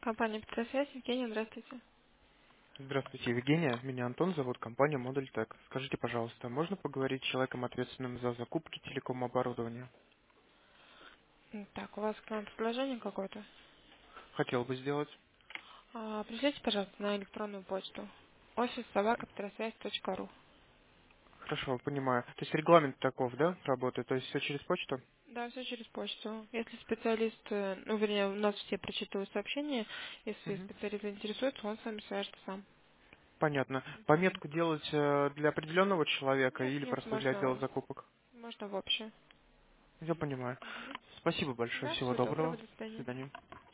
Компания «Петросвязь». Евгения, здравствуйте. Здравствуйте, Евгения. Меня Антон зовут, компания Модуль Тек. Скажите, пожалуйста, можно поговорить с человеком, ответственным за закупки телеком-оборудования? Так, у вас к нам предложение какое-то? Хотел бы сделать. Пришлите, пожалуйста, на электронную почту. офис@петросвязь.ру. Хорошо, понимаю. То есть регламент таков, да, работы? То есть все через почту? Да, все через почту. Если специалист, вернее, у нас все прочитывают сообщения, если Мгм. специалист заинтересуется, он с вами свяжется сам. Понятно. Пометку делать для определенного человека Нет, или нет, просто для отдела можно, закупок? можно в общее. Я понимаю. Спасибо большое, Да, всего всего доброго, доброго. до До свидания. свидания.